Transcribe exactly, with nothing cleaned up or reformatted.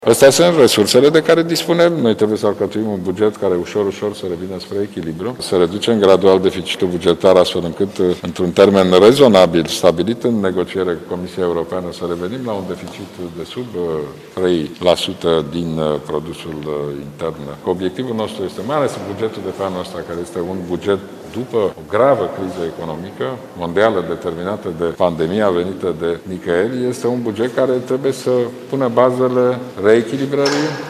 Astea sunt resursele de care dispunem. Noi trebuie să alcătuim un buget care ușor, ușor să revină spre echilibru, să reducem gradual deficitul bugetar astfel încât, într-un termen rezonabil, stabilit în negociere cu Comisia Europeană, să revenim la un deficit de sub trei la sută din produsul intern. Obiectivul nostru este, mai ales bugetul de pe anul ăsta, care este un buget după o gravă criză economică mondială determinată de pandemia venită de nicăieri, este un buget care trebuie să pună bazele reechilibrării